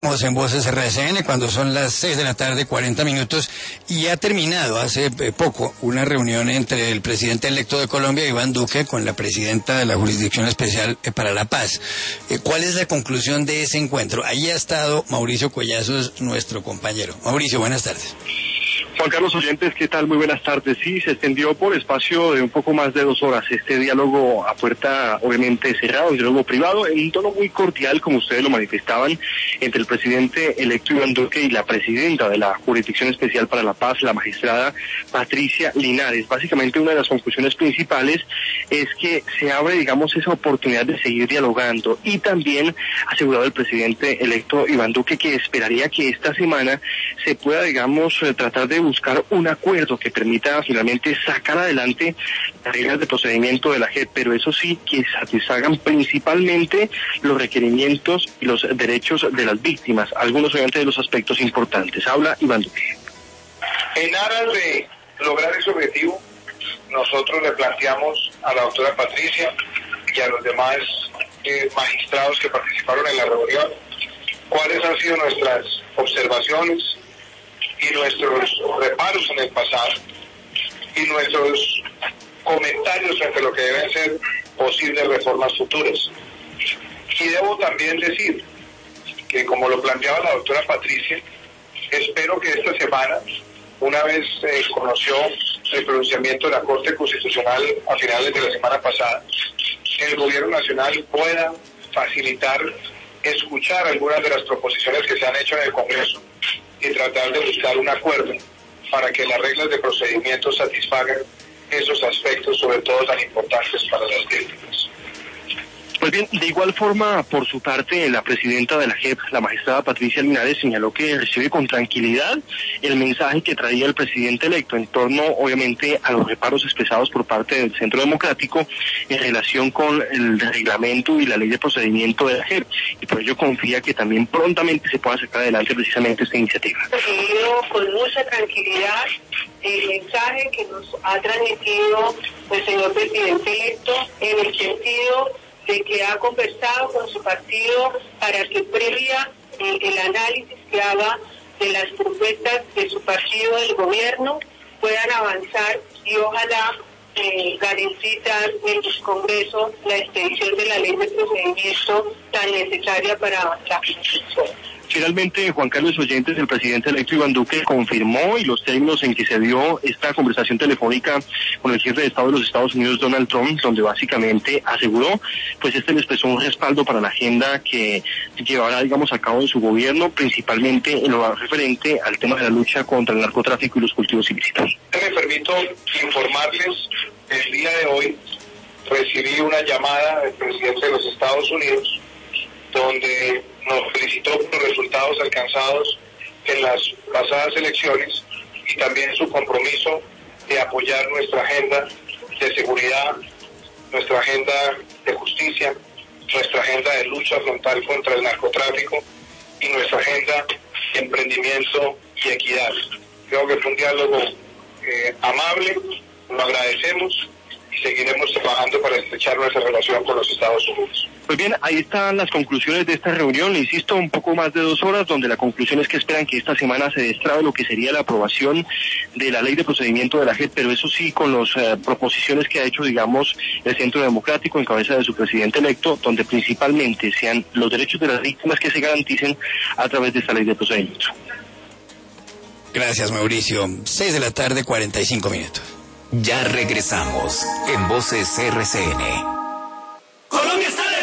Estamos en Voces RCN cuando son las 6 de la tarde, 40 minutos, y ha terminado hace poco una reunión entre el presidente electo de Colombia, Iván Duque, con la presidenta de la Jurisdicción Especial para la Paz. ¿Cuál es la conclusión de ese encuentro? Ahí ha estado Mauricio Collazos, nuestro compañero. Mauricio, buenas tardes. Juan Carlos, oyentes, ¿qué tal? Muy buenas tardes. Sí, se extendió por espacio de un poco más de 2 horas este diálogo a puerta obviamente cerrado, un diálogo privado, en un tono muy cordial, como ustedes lo manifestaban, entre el presidente electo Iván Duque y la presidenta de la Jurisdicción Especial para la Paz, la magistrada Patricia Linares. Básicamente una de las conclusiones principales es que se abre, digamos, esa oportunidad de seguir dialogando, y también ha asegurado el presidente electo Iván Duque que esperaría que esta semana se pueda, digamos, tratar de buscar un acuerdo que permita finalmente sacar adelante las reglas de procedimiento de la JEP, pero eso sí, que satisfagan principalmente los requerimientos y los derechos de las víctimas, algunos obviamente de los aspectos importantes. Habla Iván Duque. En aras de lograr ese objetivo, nosotros le planteamos a la doctora Patricia y a los demás magistrados que participaron en la reunión cuáles han sido nuestras observaciones y nuestros reparos en el pasado y nuestros comentarios frente a lo que deben ser posibles reformas futuras. Y debo también decir que, como lo planteaba la doctora Patricia, espero que esta semana, una vez conoció el pronunciamiento de la Corte Constitucional a finales de la semana pasada, el Gobierno Nacional pueda facilitar, escuchar algunas de las proposiciones que se han hecho en el Congreso y tratar de buscar un acuerdo para que las reglas de procedimiento satisfagan esos aspectos, sobre todo tan importantes para las víctimas. Pues bien, de igual forma, por su parte, la presidenta de la JEP, la magistrada Patricia Linares, señaló que recibe con tranquilidad el mensaje que traía el presidente electo en torno, obviamente, a los reparos expresados por parte del Centro Democrático en relación con el reglamento y la ley de procedimiento de la JEP, y por ello confía que también prontamente se pueda sacar adelante precisamente esta iniciativa. Recibido con mucha tranquilidad el mensaje que nos ha transmitido el señor presidente electo en el sentido de que ha conversado con su partido para que previa el análisis que haga de las propuestas de su partido del gobierno puedan avanzar y ojalá garantizar en el Congreso la expedición de la ley de procedimiento tan necesaria para avanzar. Finalmente, Juan Carlos, oyentes, el presidente electo Iván Duque confirmó, y los términos en que se dio esta conversación telefónica con el jefe de Estado de los Estados Unidos, Donald Trump, donde básicamente aseguró, pues le expresó un respaldo para la agenda que llevará, digamos, a cabo en su gobierno, principalmente en lo referente al tema de la lucha contra el narcotráfico y los cultivos ilícitos. Me permito informarles, el día de hoy recibí una llamada del presidente de los Estados Unidos, donde nos felicitó por los resultados alcanzados en las pasadas elecciones y también su compromiso de apoyar nuestra agenda de seguridad, nuestra agenda de justicia, nuestra agenda de lucha frontal contra el narcotráfico y nuestra agenda de emprendimiento y equidad. Creo que fue un diálogo amable, lo agradecemos y seguiremos trabajando para estrechar nuestra relación con los Estados Unidos. Pues bien, ahí están las conclusiones de esta reunión, le insisto, un poco más de 2 horas, donde la conclusión es que esperan que esta semana se destrabe lo que sería la aprobación de la ley de procedimiento de la JEP, pero eso sí, con las proposiciones que ha hecho, digamos, el Centro Democrático en cabeza de su presidente electo, donde principalmente sean los derechos de las víctimas que se garanticen a través de esta ley de procedimiento. Gracias, Mauricio. 6 de la tarde, 45 minutos. Ya regresamos en Voces RCN. Colombia está